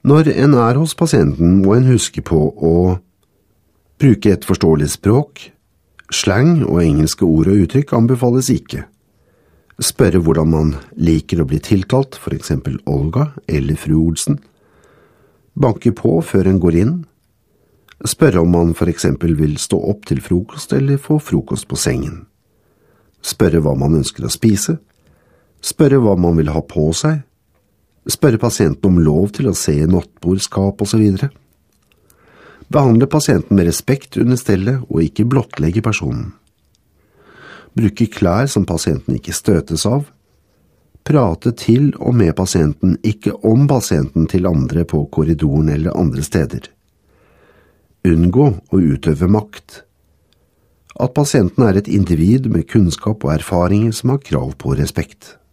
Når en er hos pasienten, må en huske på å bruke et forståelig språk. Slang og engelske ord og uttrykk anbefales ikke. Spørre hvordan man liker å bli tiltalt, for eksempel Olga eller fru Olsen. Banke på før en går inn. Spørre om man for eksempel vil stå opp til frokost eller få frokost på sengen. Spørre hva man ønsker å spise. Spørre hva man vil ha på seg. Spørre pasienten om lov til å se nattbordskap og så videre. Behandle pasienten med respekt under stellet og ikke blottlegge personen. Bruke klær som pasienten ikke støtes av. Prate til og med pasienten, ikke om pasienten til andre på korridoren eller andre steder. Unngå å utøve makt. At pasienten er et individ med kunnskap og erfaringer som har krav på respekt.